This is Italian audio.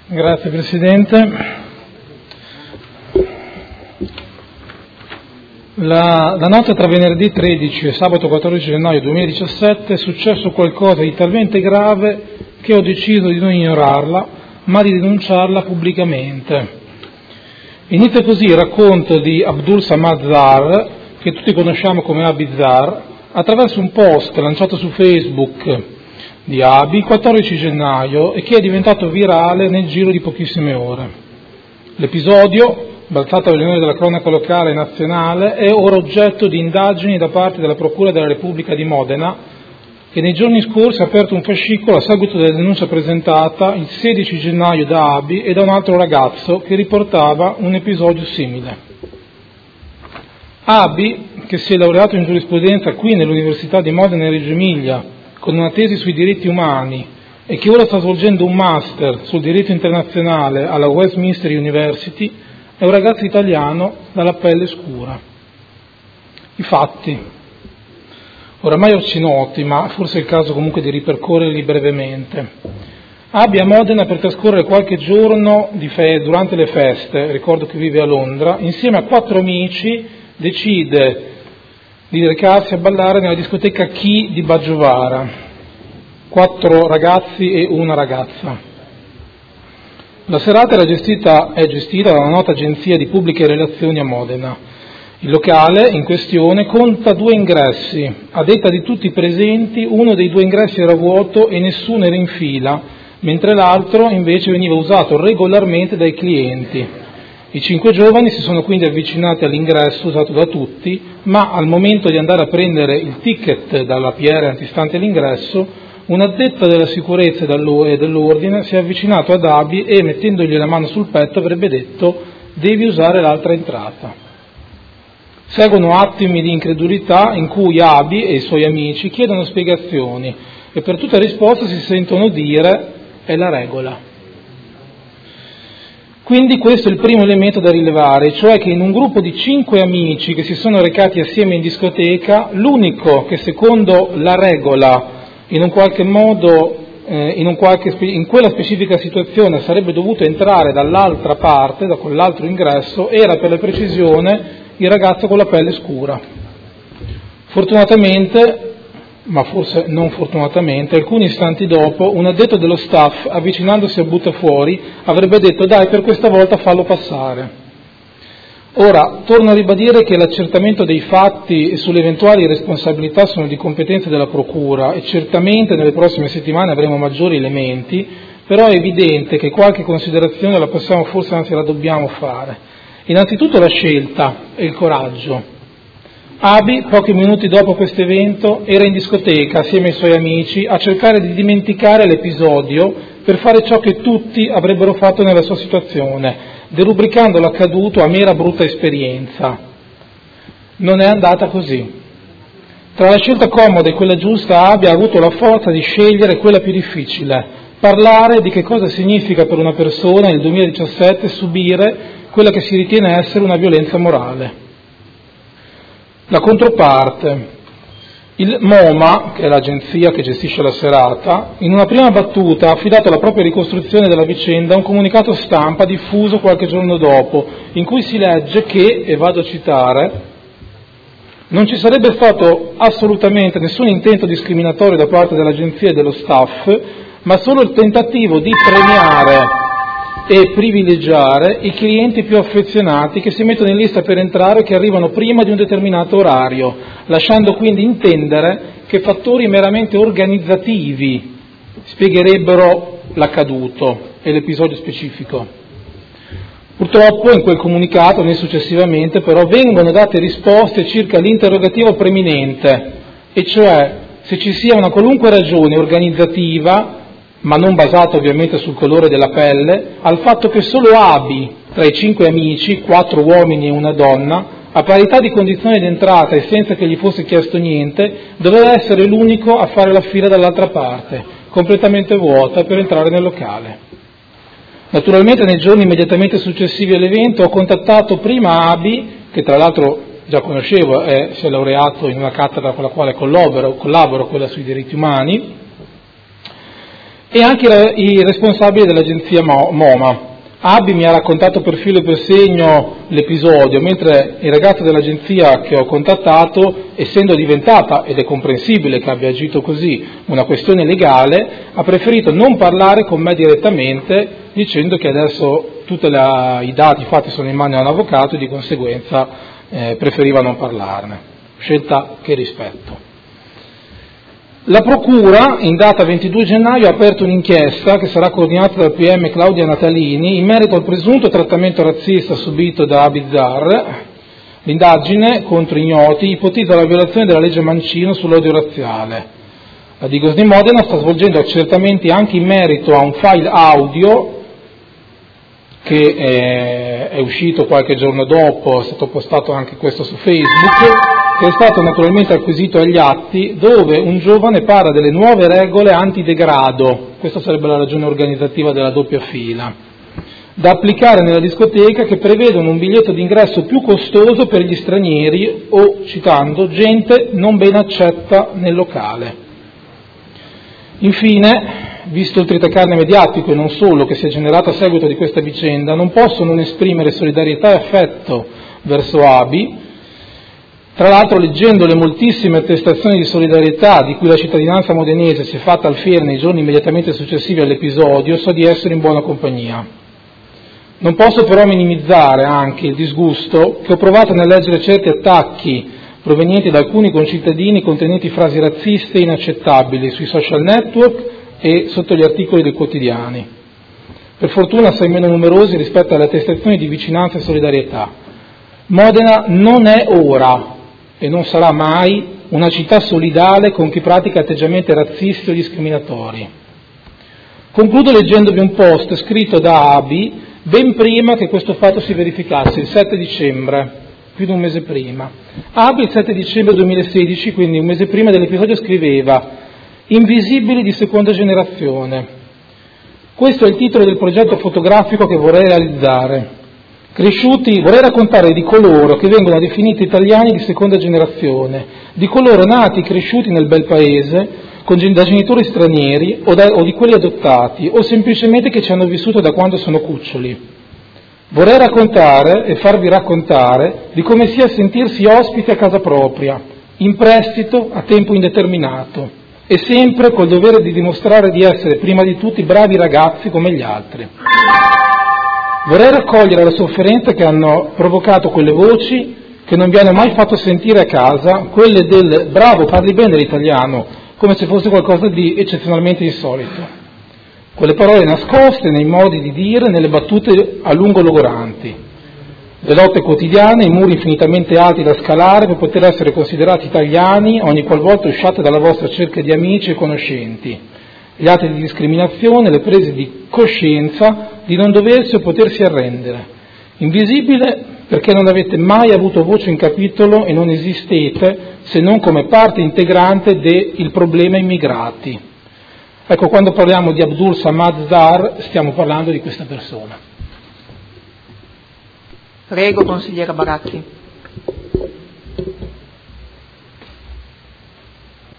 Grazie Presidente. La notte tra venerdì 13 e sabato 14 gennaio 2017 è successo qualcosa di talmente grave che ho deciso di non ignorarla, ma di denunciarla pubblicamente. Inizia così il racconto di Abdul Samad Zar, che tutti conosciamo come Abi Zar, attraverso un post lanciato su Facebook di Abi il 14 gennaio e che è diventato virale nel giro di pochissime ore. L'episodio, balzato alle onore della cronaca locale e nazionale, è ora oggetto di indagini da parte della Procura della Repubblica di Modena, che nei giorni scorsi ha aperto un fascicolo a seguito della denuncia presentata il 16 gennaio da Abi e da un altro ragazzo che riportava un episodio simile. Abi, che si è laureato in giurisprudenza qui nell'Università di Modena e Reggio Emilia con una tesi sui diritti umani e che ora sta svolgendo un master sul diritto internazionale alla Westminster University, è un ragazzo italiano dalla pelle scura. I fatti, oramai arcinoti, ma forse è il caso comunque di ripercorrerli brevemente. Abi a Modena per trascorrere qualche giorno durante le feste, ricordo che vive a Londra, insieme a 4 amici decide di recarsi a ballare nella discoteca Chi di Baggiovara, 4 ragazzi e una ragazza. La serata è gestita da una nota agenzia di pubbliche relazioni a Modena. Il locale in questione conta 2 ingressi. A detta di tutti i presenti, uno dei 2 ingressi era vuoto e nessuno era in fila, mentre l'altro invece veniva usato regolarmente dai clienti. I 5 giovani si sono quindi avvicinati all'ingresso usato da tutti, ma al momento di andare a prendere il ticket dalla PR antistante l'ingresso, un addetto della sicurezza e dell'ordine si è avvicinato ad Abi e, mettendogli la mano sul petto, avrebbe detto: devi usare l'altra entrata. Seguono attimi di incredulità in cui Abi e i suoi amici chiedono spiegazioni e per tutta risposta si sentono dire: è la regola. Quindi questo è il primo elemento da rilevare, cioè che in un gruppo di 5 amici che si sono recati assieme in discoteca, l'unico che secondo la regola in un qualche modo, in quella specifica situazione sarebbe dovuto entrare dall'altra parte, da quell'altro ingresso, era per la precisione il ragazzo con la pelle scura. Fortunatamente, ma forse non fortunatamente, alcuni istanti dopo, un addetto dello staff, avvicinandosi a Buttafuori, avrebbe detto: dai, per questa volta fallo passare. Ora, torno a ribadire che l'accertamento dei fatti e sulle eventuali responsabilità sono di competenza della Procura e certamente nelle prossime settimane avremo maggiori elementi, però è evidente che qualche considerazione la possiamo, forse anzi la dobbiamo fare. Innanzitutto la scelta e il coraggio. Abi, pochi minuti dopo questo evento, era in discoteca assieme ai suoi amici a cercare di dimenticare l'episodio per fare ciò che tutti avrebbero fatto nella sua situazione, derubricando l'accaduto a mera brutta esperienza. Non è andata così. Tra la scelta comoda e quella giusta, Abi ha avuto la forza di scegliere quella più difficile: parlare di che cosa significa per una persona nel 2017 subire quella che si ritiene essere una violenza morale. La controparte, il MoMA, che è l'agenzia che gestisce la serata, in una prima battuta ha affidato la propria ricostruzione della vicenda a un comunicato stampa diffuso qualche giorno dopo, in cui si legge che, e vado a citare: non ci sarebbe stato assolutamente nessun intento discriminatorio da parte dell'agenzia e dello staff, ma solo il tentativo di premiare e privilegiare i clienti più affezionati che si mettono in lista per entrare o che arrivano prima di un determinato orario, lasciando quindi intendere che fattori meramente organizzativi spiegherebbero l'accaduto e l'episodio specifico. Purtroppo in quel comunicato, né successivamente, però, vengono date risposte circa l'interrogativo preminente, e cioè se ci sia una qualunque ragione organizzativa, ma non basata ovviamente sul colore della pelle, al fatto che solo Abi, tra i 5 amici, 4 uomini e una donna, a parità di condizioni d'entrata e senza che gli fosse chiesto niente, doveva essere l'unico a fare la fila dall'altra parte, completamente vuota, per entrare nel locale. Naturalmente nei giorni immediatamente successivi all'evento ho contattato prima Abi, che tra l'altro già conoscevo, si è laureato in una cattedra con la quale collaboro, quella sui diritti umani, e anche i responsabili dell'agenzia MoMA. Abi mi ha raccontato per filo e per segno l'episodio, mentre il ragazzo dell'agenzia che ho contattato, essendo diventata, ed è comprensibile che abbia agito così, una questione legale, ha preferito non parlare con me direttamente, dicendo che adesso tutti i dati fatti sono in mano a un avvocato e di conseguenza preferiva non parlarne. Scelta che rispetto. La Procura, in data 22 gennaio, ha aperto un'inchiesta che sarà coordinata dal PM Claudia Natalini in merito al presunto trattamento razzista subito da Abizar. L'indagine contro ignoti ipotizza la violazione della legge Mancino sull'odio razziale. La Digos di Modena sta svolgendo accertamenti anche in merito a un file audio che è uscito qualche giorno dopo, è stato postato anche questo su Facebook, che è stato naturalmente acquisito agli atti, dove un giovane parla delle nuove regole antidegrado, questa sarebbe la ragione organizzativa della doppia fila, da applicare nella discoteca, che prevedono un biglietto d'ingresso più costoso per gli stranieri o, citando, gente non ben accetta nel locale. Infine, visto il tritacarne mediatico e non solo che si è generato a seguito di questa vicenda, non posso non esprimere solidarietà e affetto verso Abi. Tra l'altro, leggendo le moltissime attestazioni di solidarietà di cui la cittadinanza modenese si è fatta alfiere nei giorni immediatamente successivi all'episodio, so di essere in buona compagnia. Non posso però minimizzare anche il disgusto che ho provato nel leggere certi attacchi provenienti da alcuni concittadini contenenti frasi razziste inaccettabili sui social network e sotto gli articoli dei quotidiani. Per fortuna assai meno numerosi rispetto alle attestazioni di vicinanza e solidarietà. Modena non è ora e non sarà mai una città solidale con chi pratica atteggiamenti razzisti o discriminatori. Concludo leggendovi un post scritto da Abi ben prima che questo fatto si verificasse, il 7 dicembre, più di un mese prima. Abi il 7 dicembre 2016, quindi un mese prima dell'episodio, scriveva: Invisibili di seconda generazione. Questo è il titolo del progetto fotografico che vorrei realizzare. Vorrei raccontare di coloro che vengono definiti italiani di seconda generazione, di coloro nati e cresciuti nel bel paese, da genitori stranieri o di quelli adottati, o semplicemente che ci hanno vissuto da quando sono cuccioli. Vorrei raccontare e farvi raccontare di come sia sentirsi ospiti a casa propria, in prestito a tempo indeterminato, e sempre col dovere di dimostrare di essere prima di tutti bravi ragazzi come gli altri. Vorrei raccogliere la sofferenza che hanno provocato quelle voci che non vi hanno mai fatto sentire a casa, quelle del bravo, parli bene l'italiano, come se fosse qualcosa di eccezionalmente insolito. Quelle parole nascoste nei modi di dire, nelle battute a lungo logoranti. Le lotte quotidiane, i muri infinitamente alti da scalare per poter essere considerati italiani ogni qualvolta usciate dalla vostra cerchia di amici e conoscenti. Gli atti di discriminazione, le prese di coscienza di non doversi o potersi arrendere. Invisibile perché non avete mai avuto voce in capitolo e non esistete se non come parte integrante del problema immigrati. Ecco, quando parliamo di Abdul Samad Zar stiamo parlando di questa persona. Prego, consigliera Barazzi.